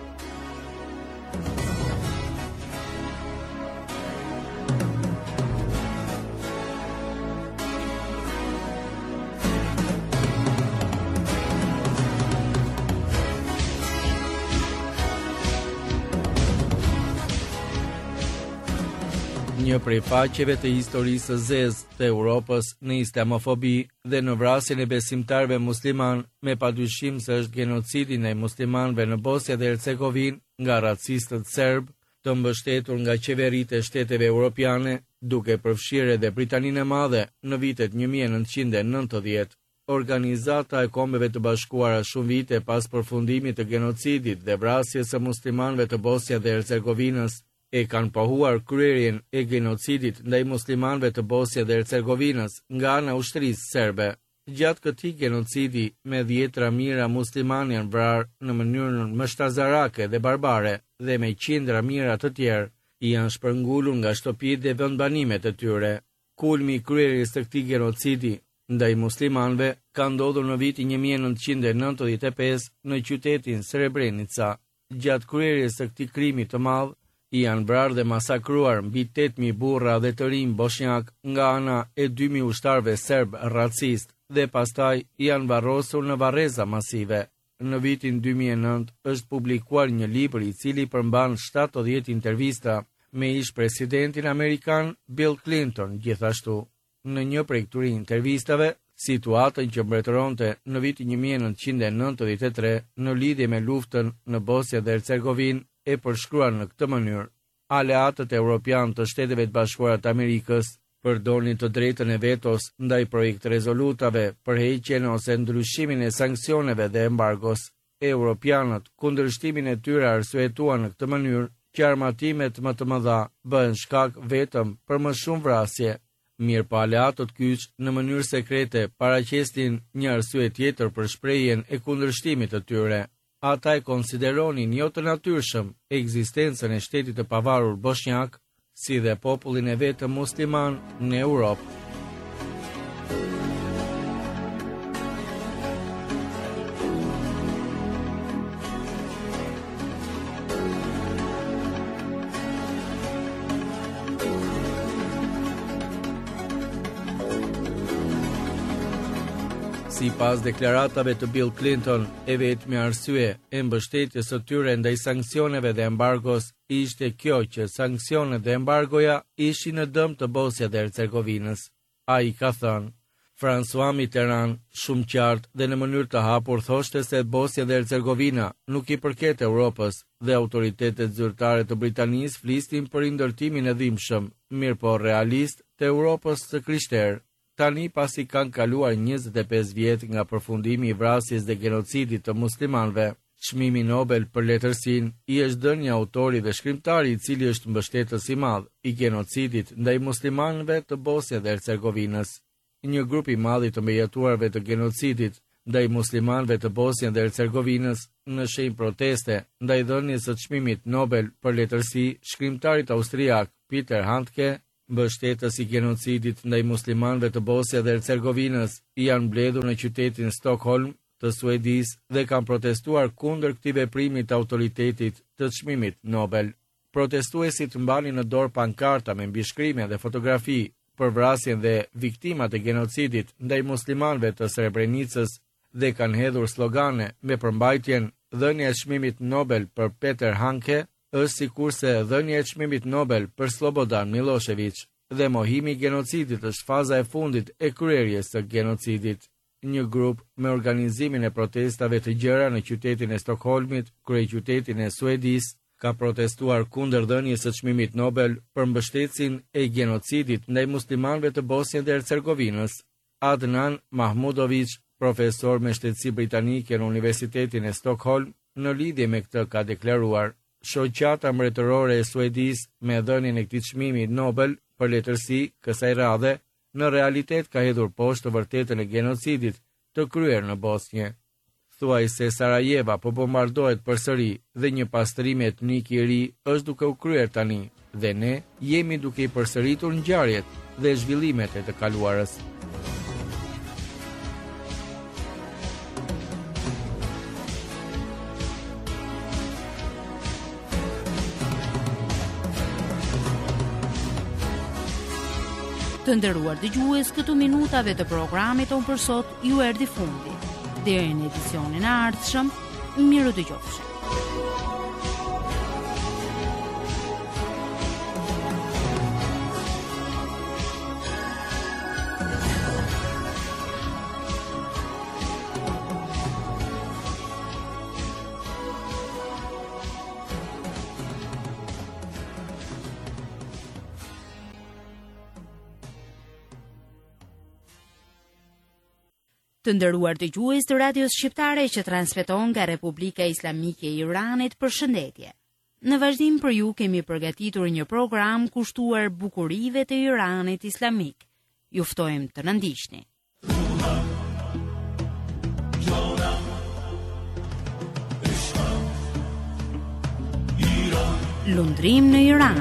Një prej faqeve të historisë së zezë të Europës në islamofobi dhe në vrasjen e besimtarëve musliman, me padyshim se është genocidi ndaj muslimanëve në Bosnjë dhe Hercegovinë nga racistët serb, të mbështetur nga qeveritë e shteteve europiane, duke përfshirë edhe Britaninë e Madhe në vitet 1990. Organizata e Kombeve të Bashkuara shumë vite pas përfundimit të genocidit dhe vrasjes së muslimanëve të Bosnjës dhe Hercegovinës e kanë pohuar kryerjen e genocidit ndaj muslimanëve të Bosnjës dhe Hercegovinës nga ana ushtrisë serbe. Gjatë këtij genocidi, me dhjetra mijëra muslimanë janë vrarë në mënyrën mështazarake dhe barbare dhe me qindra mijëra të tjerë janë shpërngulur nga shtëpitë dhe vendbanimet e tyre. Kulmi i kryerjes së këtij genocidi ndaj muslimanëve ka ndodhur në vitin 1995 në qytetin Srebrenica. Gjatë kryerjes së këtij krimi të madh, janë vrarë dhe masakruar mbi 8.000 burra dhe të rinj bosnjak nga ana e 2.000 ushtarëve serb racist dhe pastaj janë varrosur në varreza masive. Në vitin 2009 është publikuar një libër i cili përmban 70 intervista me ish presidentin amerikan Bill Clinton gjithashtu. Në një prej këtyre intervistave, situatën që mbretëronte në vitin 1993 në lidhje me luftën në Bosnjë dhe Hercegovinë e përshkruar në këtë mënyrë: aleatët evropian të Shteteve të Bashkuara të Amerikës përdornin të drejtën e vetos ndaj projekt rezolutave për heqjen ose ndryshimin e sanksioneve dhe embargos. Evropianët kundërshtimin e tyre arsyetuan në këtë mënyrë që armatimet më të mëdha bëhen shkak vetëm për më shumë vrasje. Mirë pa aleatët kyç në mënyrë sekrete paraqesin një arsye tjetër për shprehjen e kundërshtimit të tyre. Ata e konsideronin jo të natyrshëm ekzistencën e shtetit të pavarur bosnjak, si dhe popullin e vetëm musliman në Europë. Si pas deklaratave të Bill Clinton, e vetmi arsye e mbështetjes së tyre ndaj sanksioneve dhe embargos ishte kjo që sanksionet dhe embargoja ishin në dëm të Bosnjës dhe Hercegovinës. Ai ka thënë: François Mitterrand shumë qartë dhe në mënyrë të hapur thoshte se Bosnja dhe Hercegovina nuk i përket Europës dhe autoritetet zyrtare të Britanisë flisnin për ndërtimin e dhimbshëm, mirë po realist të Europës së krishterë. Tani pasi kanë kaluar 25 vjet nga përfundimi i vrasjes dhe genocidit të muslimanëve, çmimi Nobel për letërsinë i është dhënë një autori dhe shkrimtari i cili është mbështetës i madh i genocidit ndaj muslimanëve të Bosnjës dhe Hercegovinës. Një grup i madh i të mbejatuarve të genocidit ndaj muslimanëve të Bosnjës dhe Hercegovinës në shenjë proteste ndaj dhënies së çmimit Nobel për letërsi shkrimtarit austriak Peter Handke, mbështetës i genocidit ndaj muslimanëve të Bosnjës dhe Hercegovinës, janë mbledhur në qytetin Stockholm të Suedisë dhe kanë protestuar kundër këtij veprimi të autoritetit të çmimit Nobel. Protestuesit mbanin në dorë pankarta me mbishkrime dhe fotografi për vrasjen dhe viktimat e genocidit ndaj muslimanëve të Srebrenicës dhe kanë hedhur slogane me përmbajtjen "Dhënia e çmimit Nobel për Peter Handke është sikurse dhënia e çmimit Nobel për Slobodan Milošević dhe mohimi i genocidit është faza e fundit e kryerjes së genocidit." Një grup me organizimin e protestave të gjëra në qytetin e Stockholmit, kryeqytetin e Suedisë, ka protestuar kundër dhënies së çmimit Nobel për mbështetjen e genocidit ndaj muslimanëve të Bosnjës dhe Hercegovinës. Adnan Mahmudović, profesor me shtetësi britanike në Universitetin e Stockholm, në lidhje me këtë ka deklaruar: "Shoqata mbretërore e Suedisë me dhënien e këtij çmimi Nobel për letërsi kësaj radhe në realitet ka hedhur poshtë të vërtetën e genocidit të kryer në Bosnjë. Thuaj se Sarajeva po bombardohet përsëri dhe një pastrim etnik i ri është duke u kryer tani dhe ne jemi duke i përsëritur ngjarjet dhe zhvillimet e të kaluarës." Të nderuar dëgjues, këtu minutave të programit tonë për sot ju erdhi fundi. Deri në edicionin e ardhshëm, miru dëgjofshim. Të nderuar dëgjues të radios shqiptare që transmeton nga Republika Islamike e Iranit, përshëndetje. Në vazhdim për ju kemi përgatitur një program kushtuar bukurive të Iranit islamik. Ju ftojmë të na ndiqni. Lundrim në Iran.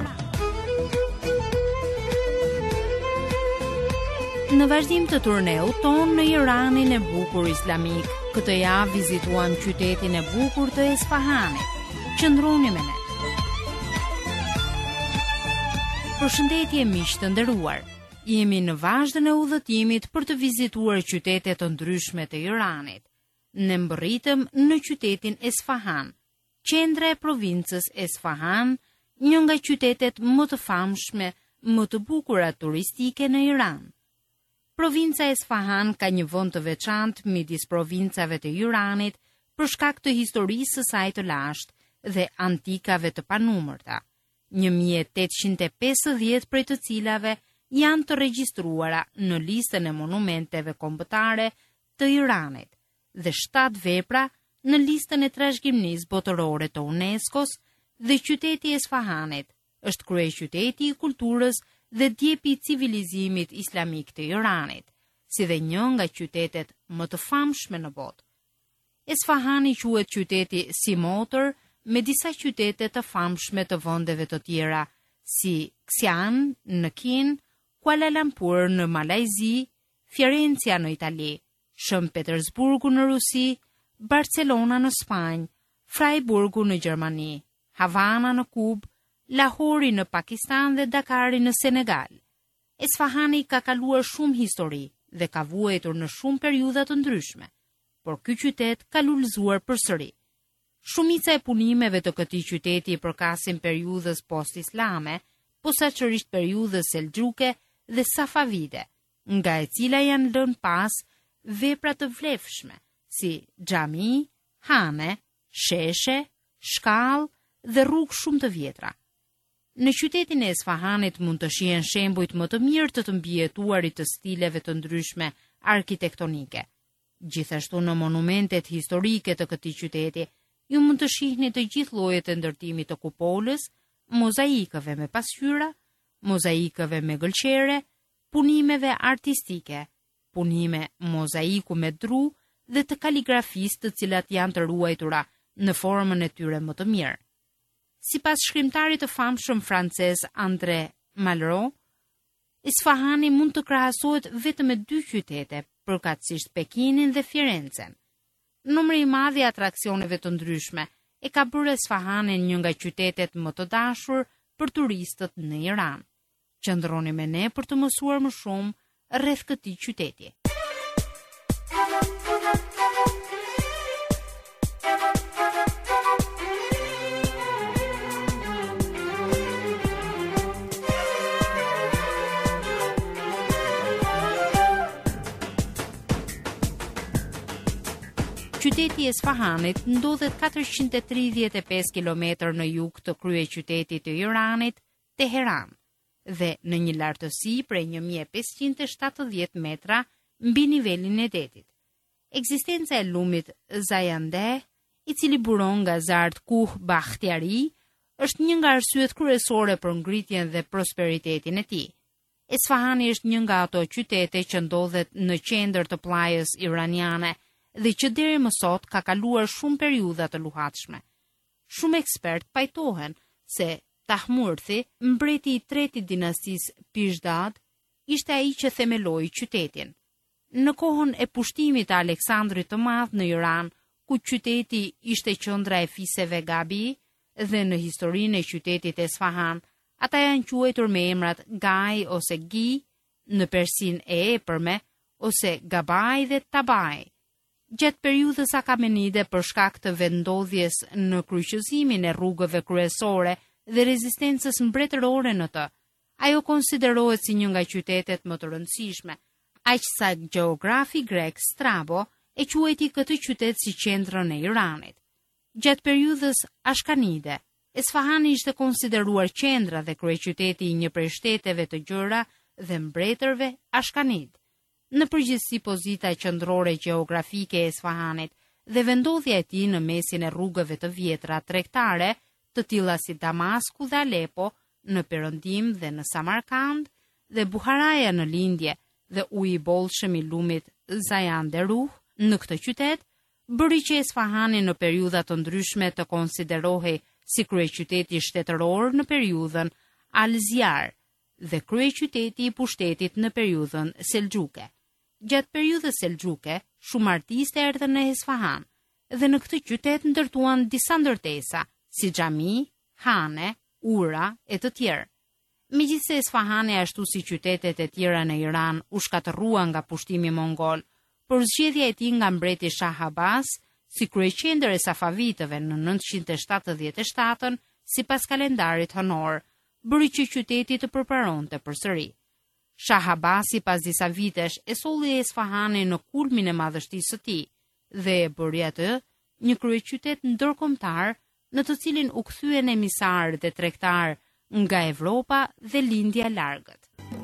Në vazhdim të turneut ton në Iranin e bukur islamik, këtë javë vizituam qytetin e bukur të Esfahanit. Qëndroni me ne. Përshëndetje miq të nderuar. Jemi në vazhdën e udhëtimit për të vizituar qytete të ndryshme të Iranit. Ne mbërritëm në qytetin Esfahan, qendra e provincës Esfahan, një nga qytetet më të famshme, më të bukura turistike në Iran. Provinca Esfahan ka një vend të veçantë midis provincave të Iranit për shkak të historisë së saj të lashtë dhe antikave të panumërta. 1850 prej të cilave janë të regjistruara në listën e monumenteve kombëtare të Iranit dhe 7 vepra në listën e trashëgimisë botërore të UNESCO-s dhe qyteti Esfahanit është kryeqyteti i kulturës dhe djepi i civilizimit islamik të Iranit, si dhe një nga qytetet më të famshme në botë. Esfahani quhet qyteti si motor me disa qytete të famshme të vendeve të tjera, si Xi'an në Kin, Kuala Lumpur në Malajzi, Firenca në Itali, Shën Petersburgu në Rusi, Barcelona në Spanjë, Freiburgu në Gjermani, Havana në Kubë, Lahori në Pakistan dhe Dakari në Senegal. Esfahani ka kaluar shumë histori dhe ka vuajtur në shumë periudha të ndryshme, por ky qytet ka lullëzuar përsëri. Shumica e punimeve të këtij qyteti përkasin periudhës post-islame, posaçërisht periudhës selxhuke dhe safavide, nga e cila janë lënë pas vepra të vlefshme, si xhami, hane, sheshe, shkallë dhe rrugë shumë të vjetra. Në qytetin e Esfahanit mund të shihen shembujt më të mirë të mbijetuarit të stileve të ndryshme arkitektonike. Gjithashtu në monumentet historike të këtij qyteti, ju mund të shihni të gjithë llojet e ndërtimit të kupolës, mozaikëve me pasqyra, mozaikëve me gëlqere, punimeve artistike, punime mozaiku me dru dhe të kaligrafisë të cilat janë të ruajtura në formën e tyre më të mirë. Sipas shkrimtarit të famshëm francez André Malraux, Esfahani mund të krahasohet vetëm me 2 qytete, përkatësisht Pekinin dhe Firencen. Numri i madh i atraksioneve të ndryshme e ka bërë Esfahanin një nga qytetet më të dashur për turistët në Iran. Qëndroni me ne për të mësuar më shumë rreth këtij qyteti. Qyteti i Esfahanit ndodhet 435 km në jug të kryeqytetit të Iranit, Teheran, dhe në një lartësi prej 1570 metra mbi nivelin e detit. Ekzistenca e lumit Zayandeh, i cili buron nga Zard Kuh Bakhtiari, është një nga arsyet kryesore për ngritjen dhe prosperitetin e tij. Esfahani është një nga ato qytete që ndodhet në qendër të pllajës iraniane dhe që deri më sot ka kaluar shumë periudha të luhatshme. Shumë ekspert pajtohen se Tahmurthi, mbreti i 3 dinastisë Pishdad, ishte ai që themeloi qytetin. Në kohën e pushtimit të Aleksandrit të Madh në Iran, ku qyteti ishte qendra e fiseve Gabi, dhe në historinë e qytetit Esfahan, ata janë quajtur me emrat Gai ose Gi, në persin e epërme, ose Gabaj dhe Tabaj. Gjatë periudhës Akamenide, për shkak të vendodhjes në kryqëzimin e rrugëve kryesore dhe rezistencës mbretërore në të, ajo konsiderohet si një nga qytetet më të rëndësishme, aq sa gjeografi grek Strabo e quajti këtë qytet si qendrën e Iranit. Gjatë periudhës Ashkanide, Esfahani ishte konsideruar qendra dhe kryeqyteti i një prej shteteve të gjëra dhe mbretërve Ashkanid. Në përgjithësi, pozita qendrore gjeografike e Esfahanit dhe vendodhja e tij në mesin e rrugëve të vjetra tregtare të tilla si Damasku dhe Alepo në perëndim dhe në Samarkand dhe Buharaja në lindje dhe uji i bollshëm i lumit Zayan Deruh në këtë qytet, bëri që Esfahani në periudha të ndryshme të konsiderohej si kryeqyteti shtetëror në periudhën Al-Zjar dhe kryeqyteti i pushtetit në periudhën Selxhuke. Gjatë periudhës Selxhuke, shumë artistë erdhën në Esfahan dhe në këtë qytet ndërtuan disa ndërtesa si xhami, hane, ura e të tjerë. Megjithse Esfahani ashtu si qytetet e tjera në Iran u shkatërrua nga pushtimi mongol, por zgjedhja e tij nga mbreti Shah Abbas si kryeqendër e Safavitëve në 977 sipas kalendarit hënor, bëri që qyteti të përparonte përsëri. Shah Abbasi pas disa vitesh e solli Esfahanin në kulmin e madhështisë së tij dhe e bëri atë një kryeqytet ndërkombëtar në të cilin u kthyen emisarë dhe tregtar nga Evropa dhe lindja e largët.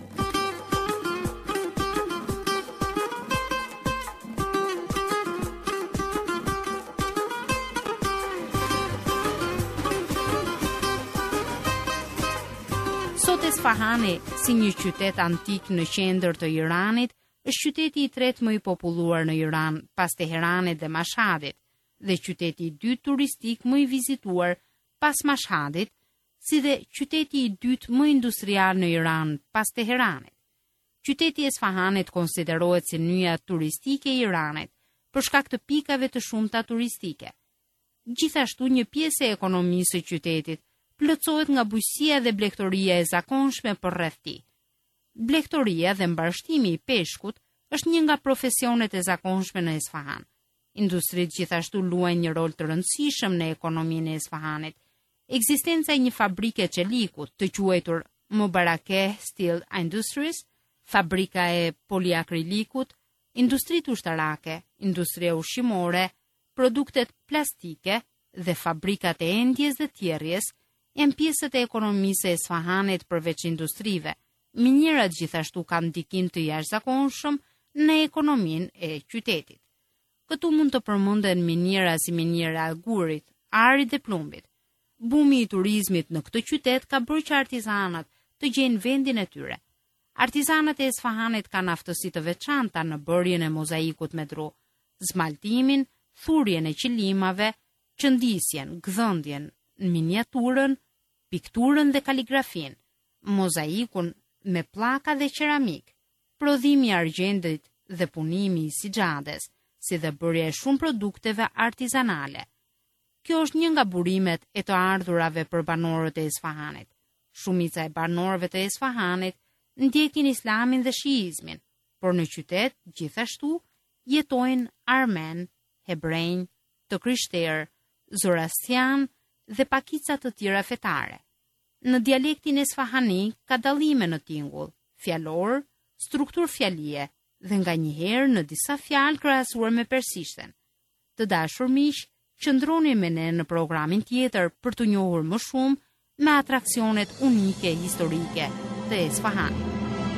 Sot Esfahani, si një qytet antik në qendër të Iranit, është qyteti i tretë më i populluar në Iran pas Teheranit dhe Mashhadit, dhe qyteti i dytë turistik më i vizituar pas Mashhadit, si dhe qyteti i dytë më industrial në Iran pas Teheranit. Qyteti i Esfahanit konsiderohet si nyja turistike e Iranit për shkak të pikave të shumta turistike. Gjithashtu një pjesë e ekonomisë së qytetit plotësohet nga bujqësia dhe blegtoria e zakonshme përreth tij. Blegtoria dhe mbarshtimi i peshkut është një nga profesionet e zakonshme në Esfahan. Industritë gjithashtu luajnë një rol të rëndësishëm në ekonominë e Esfahanit. Ekzistenca e një fabrike çelikut të quajtur Mubarakeh Steel Industries, fabrika e poliakrilikut, industritë ushtarake, industria ushqimore, produktet plastike dhe fabrikat e endjes dhe thjerrjes janë pjesët e ekonomisë së Esfahanit përveç industrive. Minierat gjithashtu kanë ndikim të jashtëzakonshëm në ekonominë e qytetit. Këtu mund të përmenden miniera si miniera e gurit, arit dhe plumbit. Bumi i turizmit në këtë qytet ka bërë që artizanët të gjejnë vendin e tyre. Artizanët e Esfahanit kanë aftësi të veçanta në bërjen e mozaikut me dru, zmaltimin, thurjen e qilimave, qëndisjen, gdhëndjen, miniaturën, pikturën dhe kaligrafin, mozaikun me pllaka dhe qeramik, prodhimi i argjendit dhe punimi i sixhades, si dhe bërja e shumë produkteve artizanale. Kjo është një nga burimet e të ardhurave për banorët e Esfahanit. Shumica e banorëve të Esfahanit ndjekin islamin dhe shiizmin, por në qytet gjithashtu jetojnë armen, hebrejnë, të krishterë, zorastian dhe pakica të tjera fetare. Në dialektin esfahani ka dallime në tingull, fjalor, strukturë fjalie dhe nganjëherë në disa fjalë krahasuar me persishten. Të dashur miq, qëndroni me ne në programin tjetër për të njohur më shumë me atraksionet unike historike të Esfahanit.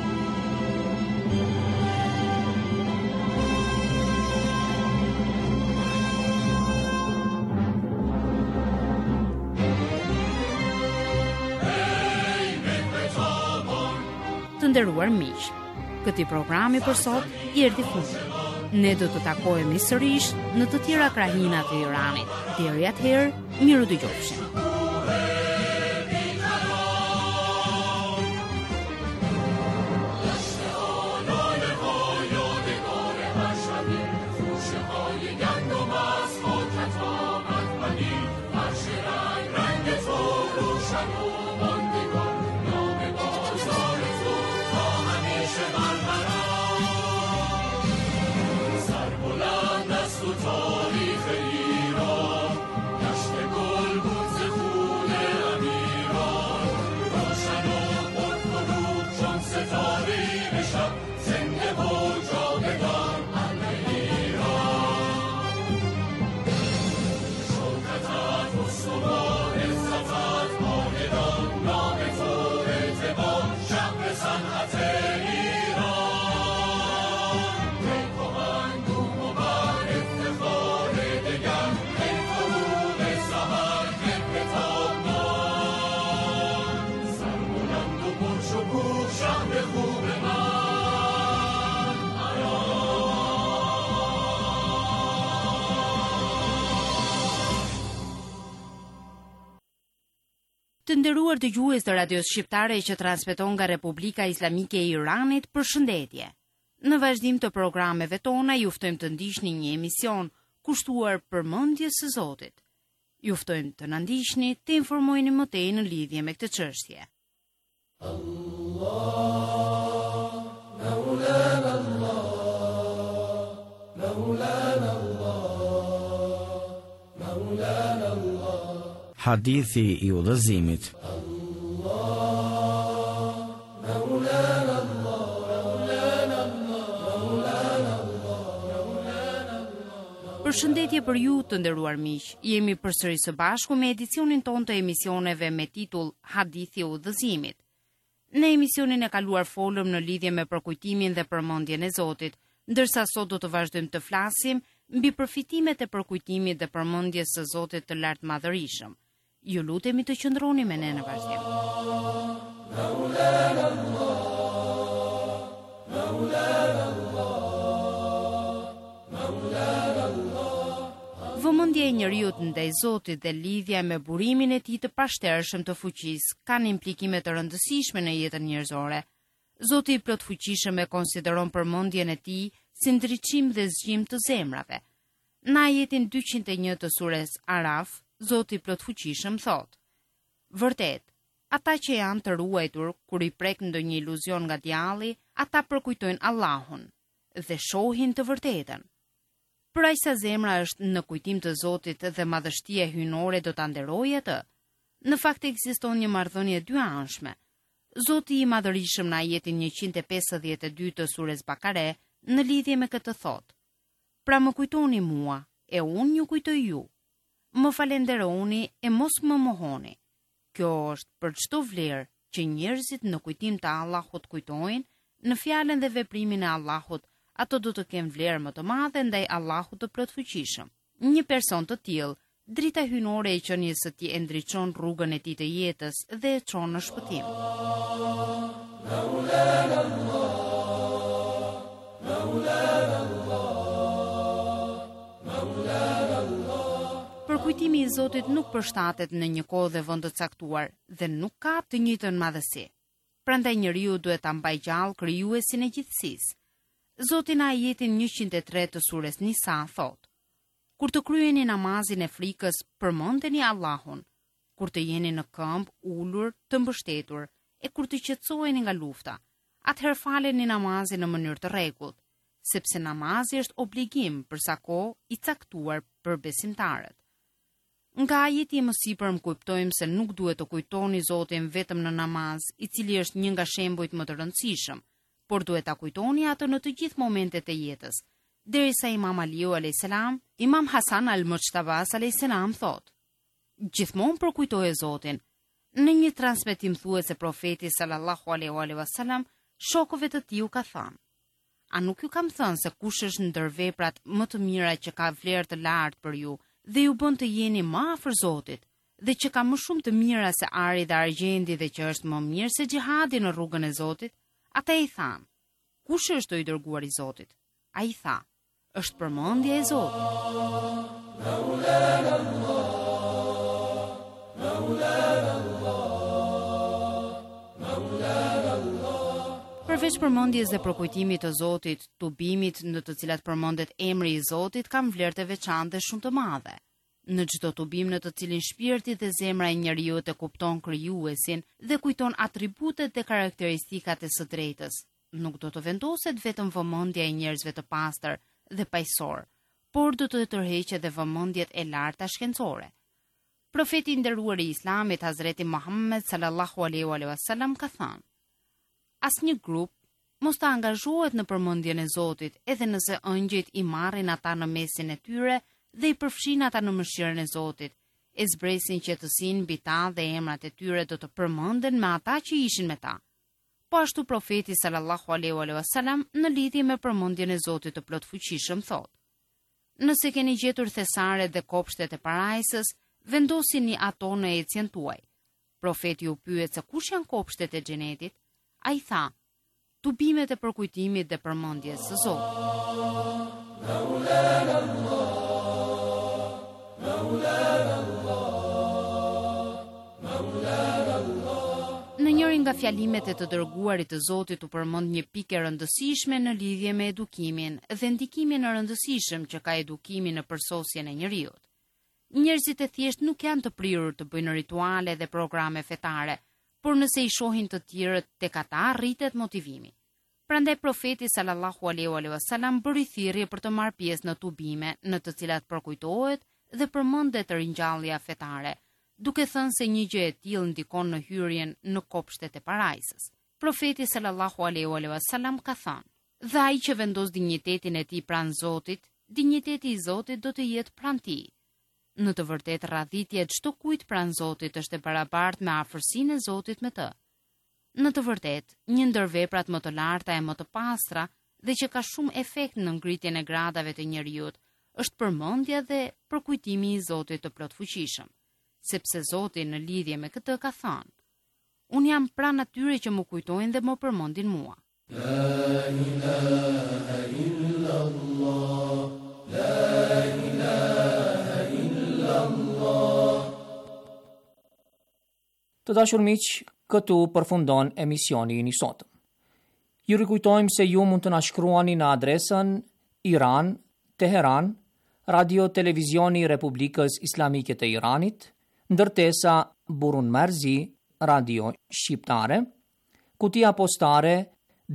Të nderuar miq, këtij programi për sot i erdhi fundi. Ne do të takohemi sërish në të tjera krahina të Iranit. Deri atëherë, miru dëgjofshim. تاریخ ایران گشت گل بود nderuar dëgjues të radios shqiptare që transmeton nga Republika Islamike e Iranit, përshëndetje. Në vazhdim të programeve tona ju ftojmë të ndiqni një emision kushtuar përmendjes së Zotit. Ju ftojmë të na ndiqni të informoheni më tej në lidhje me këtë çështje. Hadithi i udhëzimit. Përshëndetje për ju të nderuar miq. Jemi përsëri së bashku me edicionin tonë të emisioneve me titull Hadithi i udhëzimit. Në emisionin e kaluar folëm në lidhje me përkujtimin dhe përmendjen e Zotit, ndërsa sot do të vazhdojmë të flasim mbi përfitimet e përkujtimit dhe përmendjes së Zotit të lartë madhërisëm. Ju lutemi të qëndroni me ne në vazhdim. Vëmendja e njeriut ndaj Zotit dhe lidhja me burimin e tij të pashtershëm të fuqisë kanë implikime të rëndësishme në jetën njerëzore. Zoti i plot fuqishëm e konsideron përmendjen e tij si ndriçim dhe zgjim të zemrave. Në ajetin 201 të sures Araf, Zoti i plot fuqishëm thotë: Vërtet, ata që janë të ruajtur kur i prek ndonjë iluzion nga djalli, ata përkujtojnë Allahun dhe shohin të vërtetën. Për aq sa zemra është në kujtim të Zotit dhe madhështia hyjnore do ta nderojë atë. Në fakt ekziston një marrëdhënie dyanshme. Zoti i madhërisëm në ajetin 152 të sures Bakare në lidhje me këtë thotë: Pra më kujtoni mua, e unë ju kujtoj ju. Më falenderoni e mos më mohoni. Kjo është për çdo vlerë që njerëzit në kujtim të Allahut kujtojnë, në fjalën dhe veprimin e Allahut, ato do të kenë vlerë më të madhe ndaj Allahut të plotfuqishëm. Një person të tillë, drita hyjnore e qenies së tij e ndriçon rrugën e tij të jetës dhe e çon në shpëtim. Përkujtimi i Zotit nuk përshtatet në një kohë dhe vend të caktuar dhe nuk ka të njëjtën madhësi. Prandaj njeriu duhet ta mbajë gjallë krijuesin e gjithësisë. Zoti në ajetin 103 të sures Nisa thotë: Kur të kryeni namazin e frikës, përmendeni Allahun. Kur të jeni në këmbë, ulur, të mbështetur, e kur të qetësoheni nga lufta, atëherë faleni namazin në mënyrë të rregullt, sepse namazi është obligim për sa kohë i caktuar për besimtarët. Nga ajeti më sipër më kuptojmë se nuk duhet të kujtoni Zotin vetëm në namaz, i cili është një nga shembujt më të rëndësishëm, por duhet ta kujtoni atë në të gjithë momentet e jetës. Derisa Imam Aliu a.s., Imam Hasan al-Mujtabas a.s. thotë: Gjithmonë përkujtoje Zotin. Në një transmetim thuhet se profeti sallallahu alaihi wasallam shokëve të tij u ka thënë: A nuk ju kam thënë se kush është ndër veprat më të mira që ka vlerë të lartë për ju dhe ju bën të jeni më afër Zotit, dhe që ka më shumë të mira se ari dhe argjendi dhe që është më mirë se xhihadi në rrugën e Zotit? Ata i thanë: Kush është i dërguar i Zotit? Ai tha: Është përmendja e Zotit. Përveç përmendjes dhe përkujtimit të Zotit, tubimit në të cilat përmendet emri i Zotit kanë vlerë të veçantë dhe shumë të madhe. Në çdo tubim në të cilin shpirti dhe zemra e njeriut e kupton krijuesin dhe kujton atributet dhe karakteristikat e së drejtës, nuk do të vendoset vetëm vëmendja e njerëzve të pastër dhe paqësor, por do të tërheqet edhe vëmendjet e larta shkencore. Profeti i nderuar i Islamit Hazreti Muhammed sallallahu alaihi wasallam ka thënë: Asnjë grup mos të angazhohet në përmendjen e Zotit, edhe nëse ëngjëjt i marrin ata në mesin e tyre dhe i përfshin ata në mëshirën e Zotit, e zbresin qetësinë mbi ta dhe emrat e tyre do të përmenden me ata që ishin me ta. Po ashtu profeti sallallahu alaihi wasallam në lidhje me përmendjen e Zotit të plotfuqishëm thotë: Nëse keni gjetur thesaret dhe kopshtet e parajsës, vendosini ato në ecjen tuaj. Profeti u pyet se kush janë kopshtet e xhenetit? Ai tha: Tubimet e përkujtimit dhe përmendjes së Zotit. Maulana Allah, Maulana nga fjalimet e të dërguarit të Zotit u përmend një pikë e rëndësishme në lidhje me edukimin dhe ndikimin e rëndësishëm që ka edukimi në përsosjen e njeriut. Njerëzit e thjesht nuk janë të prirur të bëjnë rituale dhe programe fetare, por nëse i shohin të tjerët tek ata rritet motivimi. Prandaj profeti sallallahu alaihi wasallam bëri thirrje për të marrë pjesë në tubime në të cilat përkujtohet dhe përmendet ringjallja fetare, duke thënë se një gjë e tillë ndikon në hyrjen në kopshtet e parajsës. Profeti sallallahu alaihi wasallam ka thënë: "Dhe ai që vendos dinjitetin e tij pranë Zotit, dinjiteti i Zotit do të jetë pranë tij." Në të vërtetë radhitja e çdo kujt pranë Zotit është e barabartë me afërsinë e Zotit me të. Në të vërtetë, një ndër veprat më të larta e më të pastra dhe që ka shumë efekt në ngritjen e gradave të njerëzit është përmendja dhe përkujtimi i Zotit të plotfuqishëm, sepse Zoti në lidhje me këtë ka thënë: "Unë jam pranë atyre që më kujtojnë dhe më përmendin mua." La ilaha illallah, la ilaha illallah. Të dashur miq, këtu përfundon emisioni i sotëm. Ju rikujtojmë se ju mund të na shkruani në adresën Iran, Teheran, Radio Televizioni Republikës Islamike të Iranit, ndërtesa Burun Marzi, Radio Shqiptare, kutia postare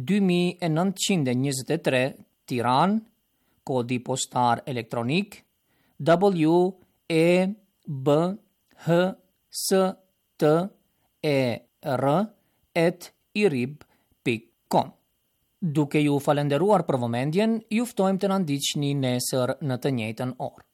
2923 Tiran, kodi postar elektronik WEBHSTER@irib.com. Duke ju falenderuar për vëmendjen, ju ftojmë të na ndiqni nesër në të njëjtën orë.